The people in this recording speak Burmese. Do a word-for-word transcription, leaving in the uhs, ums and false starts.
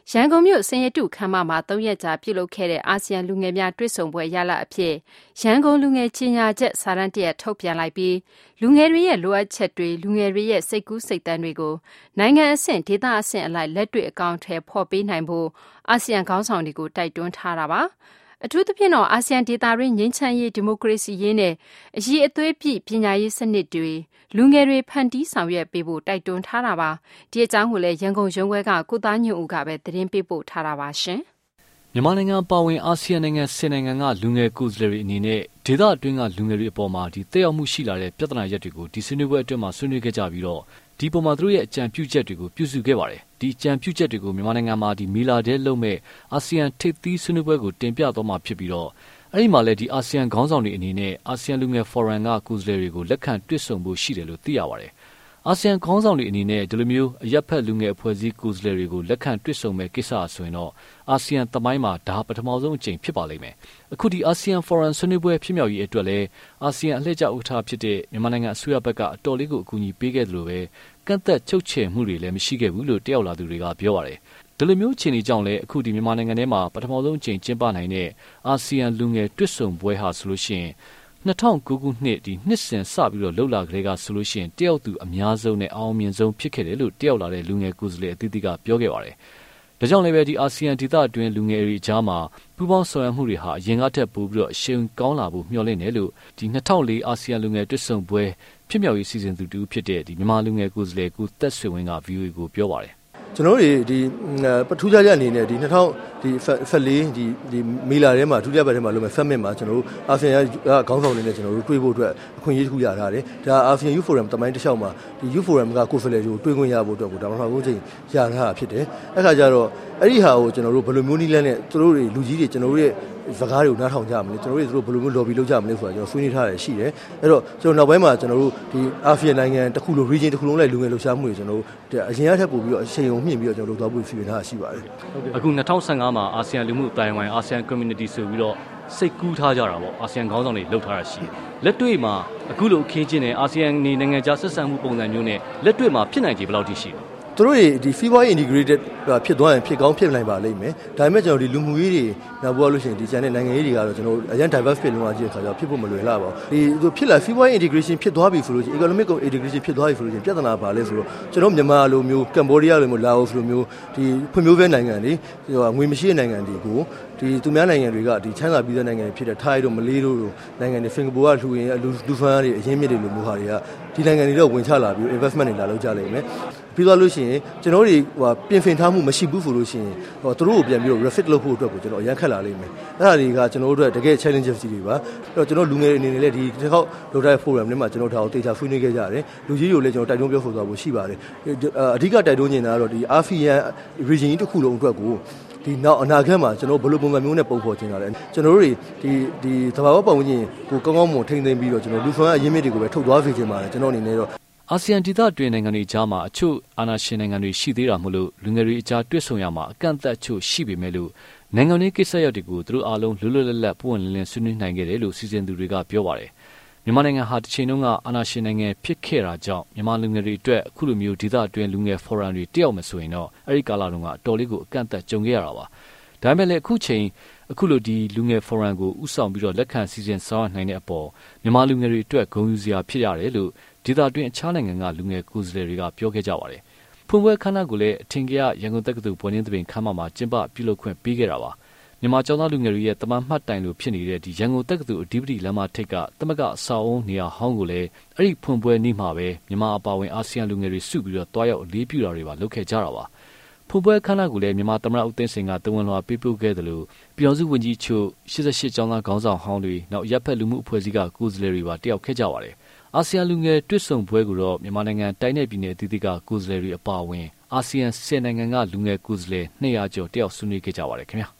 ရန်ကုန်မြို့စင်ရတုခမ်းမမှာသုံးရက်ကြာပြုလုပ်ခဲ့တဲ့အာဆီယံလူငယ်များတွေ့ဆုံပွဲရလဒ်အဖြစ်ရန်ကုန်လူငယ်ကြီးညာချက်စာတမ်းတရက်ထုတ်ပြန်လိုက်ပြီးလူငယ်တွေရဲ့လိုအပ်ချက်တွေလူငယ်တွေရဲ့စိတ်ကူးစိတ်သန်းတွေကိုနိုင်ငံအဆင့်ဒေသအဆင့်အလိုက်လက်တွေ့အကောင့်ထဲဖော်ပေးနိုင်ဖို့အာဆီယံခေါင်းဆောင်တွေကိုတိုက်တွန်းထားတာပါအထူးသဖြင့်တော့အာဆီယံဒေသတွင်းငြိမ်းချမ်းရေးဒီမိုကရေစီရေးနဲ့အရေးအသွေးပြည့်ပညာရေးစနစ်တွေလူငယ်တွေဖန်တီးဆောင်ရွက်ပေးဖို့တိုက်တွန်းထားတာပါဒီအကြောင်းကိုလည်းရန်ကုန်ရုံးခွဲကကိုသားညွန့်ဦးကပဲသတင်းပေးပို့ထားတာပါရှင်မြန်မာနိုင်ငံပါဝင်အာဆီယံနိုင်ငံဆယ်နိုင်ငံကလူငယ်ကိုယ်စားလှယ်တွေအနေနဲ့ဒေသအတွင်းကလူငယ်တွေအပေါ်မှာဒီတက်ရောက်မှုရှိလာတဲ့ပြဿနာရက်တွေကိုဒီဆွေးနွေးပွဲအတွင်းမှာဆွေးနွေးခဲ့ကြပြီးတော့ဒီပုံမှာသူတို့ရဲ့အကြံပြုချက်တွေကိုပြုစုခဲ့ပါတယ်ဒီအကြံပြုချက်တွေကိုမြန်မာနိုင်ငံမှာဒီမီလာဒဲလုံးမဲ့အာဆီယံထိပ်သီးဆွေးနွေးပွဲကိုတင်ပြသွားမှာဖြစ်ပြီးတော့အဲ့ဒီမှာလည်းဒီအာဆီယံခေါင်းဆောင်တွေအနေနဲ့အာဆီယံလူငယ်ဖော်ရမ်ကကိုယ်စားလှယ်တွေကိုလက်ခံတွေ့ဆုံဖို့ရှိတယ်လို့သိရပါတယ်အာဆီယံခေါင်းဆောင်တွေအနေနဲ့ဒီလိုမျိုးအရက်ဖက်လူငယ်အဖွဲ့အစည်းကိုယ်စားလှယ်တွေကိုလက်ခံတွေ့ဆုံမဲ့ကိစ္စဆိုရင်တော့အာဆီယံသမိုင်းမှာဒါပထမဆုံးအကြိမ်ဖြစ်ပါလိမ့်မယ်အခုဒီအာဆီယံဖော်ရမ်ဆွေးနွေးပွဲဖြစ်မြောက်ရေးအတွက်လည်းအာဆီယံအလှည့်ကျဥက္ကဋ္ဌဖြစ်တဲ့မြန်မာနိုင်ငံအစိုးရဘက်ကအတော်လေးကိုအကူအညီပေးခဲ့တယ်လို့ပဲကန့်သက်ချုပ်ချယ်မှုတွေလည်းမရှိခဲ့ဘူးလို့တယောက်လာသူတွေကပြောပါတယ်ဒီလိုမျိုးအခြေအနေကြောင့်လည်းအခုဒီမြန်မာနိုင်ငံထဲမှာပထမဆုံးအကြိမ်ကျင်းပနိုင်တဲ့အာဆီယံလူငယ်တွေ့ဆုံပွဲဟာဆိုလို့ရှိရင်၂၀၀၉ခုနှစ်ဒီနှစ်စဉ်စပြီးတော့လှုပ်လာကလေးကဆိုလို့ရှိရင်တယောက်သူအများဆုံးနဲ့အောင်မြင်ဆုံးဖြစ်ခဲ့တယ်လို့တယောက်လာတဲ့လူငယ်ကိုယ်စားလှယ်အသီးသီးကပြောခဲ့ပါတယ်။ဒါကြောင့်လည်းပဲဒီအာဆီယံဒေသအတွင်းလူငယ်တွေအကြားမှာပူးပေါင်းဆောင်ရွက်မှုတွေဟာအရင်ကထက်ပိုပြီးတော့အရှိန်ကောင်းလာဖို့မျှော်လင့်တယ်လို့ဒီ၂၀၀၄အာဆီယံလူငယ်တွေ့ဆုံပွဲဖြစ်မြောက်ရေးစီစဉ်သူတူဖြစ်တဲ့ဒီမြန်မာလူငယ်ကိုယ်စားလှယ်ကိုသက်ဆွေဝင်းက ဗီအိုအေ ကိုပြောပါတယ်ကျွန်တော်တို့ဒီပထူးခြားခြားအနေနဲ့ဒီ၂၀ဒီဖက်လေးဒီဒီမီလာထဲမှာဒုတိယပတ်ထဲမှာလုပ်မယ် summit မှာကျွန်တော်တို့အာဆီယံကခေါင်းဆောင်တွေနဲ့ကျွန်တော်တို့တွေ့ဖို့အတွက်အခွင့်အရေးတစ်ခုရထားတယ်ဒါအာဆီယံ Youth Forum တမိုင်းတစ်လျှောက်မှာဒီ Youth Forum ကကိုယ်စားလှယ်တွေကိုတွေ့ခွင့်ရဖို့အတွက်ကိုဒါမှမဟုတ်ချိန်ရထားတာဖြစ်တယ်အဲ့ခါကျတော့အဲ့ဒီဟာကိုကျွန်တော်တို့ဘယ်လိုမျိုးနည်းလမ်းနဲ့သူတို့တွေလူကြီးတွေကျွန်တော်တို့ရဲ့စကားတွေကိုနားထောင်ကြမလဲကျွန်တော်တို့တွေသူတို့ဘယ်လိုမျိုး lobby လုပ်ကြမလဲဆိုတာကျွန်တော်ဆွေးနွေးထားတယ်ရှိတယ်အဲ့တော့ကျွန်တော်နောက်ပိုင်းမှာကျွန်တော်တို့ဒီအာဆီယံနိုင်ငံတစ်ခုလုံး region တစ်ခုလုံးလိုက်လူငယ်လှုပ်ရှားမှုတွေကျွန်တော်တို့အရင်ကထက်ပိုပြီးတော့အချိန်ုံမြင့်ပြီးတော့ကျွန်တော်တို့သွားဖို့စီစဉ်ထားတာရှိပါတယ်အခု၂၀၁၅မှာအာဆီယံလူမှုအတိုင်းအဝိုင်းအာဆီယံ community ဆိုပြီးတော့စိတ်ကူးထားကြတာပေါ့အာဆီယံခေါင်းဆောင်တွေလှုပ်ထားတာရှိတယ်လက်တွေ့မှာအခုလိုအခင်းချင်းနဲ့အာဆီယံနေနိုင်ငံခြားဆက်ဆံမှုပုံစံမျိုးနဲ့လက်တွေ့မှာဖြစ်နိုင်ကြဘယ်လောက်ထိရှိလဲသူတို့တွေဒီ fever integrated ဖြစ်သွားရင်ဖြစ်ကောင်းဖြစ်နိုင်ပါလိမ့်မယ်ဒါပေမဲ့ကျွန်တော်ဒီလူမှုရေးတွေနောက်ပေါ်လို့ရှိရင်ဒီကျန်တဲ့နိုင်ငံရေးတွေကတော့ကျွန်တော်အရင် diverse ဖြစ်လုံးဝကြည့်တဲ့ခါကျတော့ဖြစ်ဖို့မလွယ်လှပါဘူးဒီသူဖြစ်လာ fever integration ဖြစ်သွားပြီဆိုလို့ရှိရင် economic integration ဖြစ်သွားပြီဆိုလို့ရှိရင်ပြဿနာပါလဲဆိုတော့ကျွန်တော်မြန်မာလိုမျိုးကမ်ဘောဒီးယားလိုမျိုးလာအိုလိုမျိုးဒီဖွံ့ဖြိုးတဲ့နိုင်ငံတွေငွေမရှိတဲ့နိုင်ငံတွေကိုဒီသူများနိုင်ငံတွေကဒီချမ်းသာပြည်သက်နိုင်ငံတွေဖြစ်တဲ့ထိုင်းတို့မလေးတို့နိုင်ငံတွေစင်ကာပူကလူရင်လူလူဖန်တွေအရင်းမြစ်တွေလိုမျိုးဟာတွေကဒီနိုင်ငံတွေတော့ဝင်ချလာပြီး investment တွေလာလုပ်ကြလိမ့်မယ်ပြီးသွားလို့ရှိရင်ကျွန်တော်တို့ဟိုပြင်ဆင်ထားမှုမရှိဘူးဆိုလို့ရှိရင်ဟိုသူတို့ကိုပြန်ပြီးတော့ refit လုပ်ဖို့အတွက်ကိုကျွန်တော်အရန်ခက်လာလိမ့်မယ်အဲ့ဒါတွေကကျွန်တော်တို့အတွက်တကယ် challenges တွေပါအဲ့တော့ကျွန်တော်လူငယ်တွေအနေနဲ့လည်းဒီတစ်ခေါက်လုပ်တဲ့ forum တွေမှာကျွန်တော်ဒါကိုတေချာဆွေးနွေးခဲ့ကြတယ်လူကြီးတွေကိုလည်းကျွန်တော်တိုက်တွန်းပြောဆိုသွားဖို့ရှိပါတယ်အဓိကတိုက်တွန်းနေတာကတော့ဒီ အာဆီယံ region တစ်ခုလုံးအတွက်ကိုဒီနောက်အနာဂတ်မှာကျွန်တော်ဘယ်လိုပုံစံမျိုးနဲ့ပုံဖော်ချင်တာလဲကျွန်တော်တို့တွေဒီဒီသဘာဝပတ်ဝန်းကျင်ကိုကောင်းကောင်းမွန်ထိန်းသိမ်းပြီးတော့ကျွန်တော်လူဆွမ်းအရင်းမြစ်တွေကိုပဲထုတ်သွားစေချင်ပါတယ်ကျွန်တော်အနေနဲ့တော့အာဆီယံဒေသတွင်းနိုင်ငံတွေကြားမှာအချို့အာဏာရှင်နိုင်ငံတွေရှိသေးတာမို့လို့လူငယ်တွေအကြားတွေ့ဆုံရမှာအကန့်အသတ်ချို့ရှိပေမဲ့လို့နိုင်ငံရေးကိစ္စရပ်တွေကိုသူတို့အားလုံးလွတ်လွတ်လပ်လပ်ပွင့်လင်းလင်းဆွေးနွေးနိုင်ခဲ့တယ်လို့စီစဉ်သူတွေကပြောပါတယ်မြန်မာနိုင်ငံဟာတစ်ချိန်လုံးကအာဏာရှင်နိုင်ငံဖြစ်ခဲ့တာကြောင့်မြန်မာလူငယ်တွေအတွက်အခုလိုမျိုးဒေသအတွင်းလူငယ်ဖော်ရမ်တွေတယောက်မဆိုရင်တော့အဲ့ဒီကာလတုန်းကအတော်လေးကိုအကန့်အသတ်ကြုံခဲ့ရတာပါဒါပေမဲ့လည်းအခုချိန်အခုလိုဒီလူငယ်ဖော်ရမ်ကိုဥဆောင်ပြီးတော့လက်ခံစီစဉ်ဆောင်ရွက်နိုင်တဲ့အပေါ်မြန်မာလူငယ်တွေအတွက်ဂုဏ်ယူစရာဖြစ်ရတယ်လို့ဒေသတွင်းအခြားနိုင်ငံကလူငယ်ကိုယ်စားလှယ်တွေကပြောခဲ့ကြပါတယ်။ဖွင့်ပွဲခမ်းနားကိုလည်းအထင်ကရရန်ကုန်တက္ကသိုလ်ဘွဲ့နှင်းသဘင်ခမ်းမမှာကျင်းပပြုလုပ်ခွင့်ပေးခဲ့တာပါ။မြန်မာကျောင်းသားလူငယ်တွေရဲ့တမန်မှတ်တိုင်လိုဖြစ်နေတဲ့ဒီရန်ကုန်တက္ကသိုလ်အဓိပတိလမ်းမထိပ်ကသမဂ္ဂအဆောက်အုံးနေရာဟောင်းကိုလည်းအဲ့ဒီဖွင့်ပွဲနေ့မှာပဲမြန်မာအပါအဝင်အာဆီယံလူငယ်တွေစုပြီးတော့တွားရောက်အလေးပြုတာတွေပါလုပ်ခဲ့ကြတာပါ။ဖွင့်ပွဲခမ်းနားကိုလည်းမြန်မာသမ္မတဦးသိန်းစိန်ကတဝန်လွှာပေးပို့ခဲ့တယ်လို့ပြည်တော်စုဝန်ကြီးချုပ်၈၈ကျောင်းသားခေါင်းဆောင်ဟောင်းတွေနောက်ရပ်ဖက်လူမှုအဖွဲ့အစည်းကကိုယ်စားလှယ်တွေပါတက်ရောက်ခဲ့ကြပါတယ်။အာဆီယံလူငယ်တွေ့ဆုံပွဲကိုတော့မြန်မာနိုင်ငံတိုင်းနယ်ပြည်နယ်အသီးသီးကကိုယ်စားလှယ်တွေအပါအဝင်အာဆီယံဆယ်နိုင်ငံကလူငယ်ကိုယ်စားလှယ်၂၀၀ကျော်တက်ရောက်ဆွေးနွေးခဲ့ကြပါတယ်ခင်ဗျာ။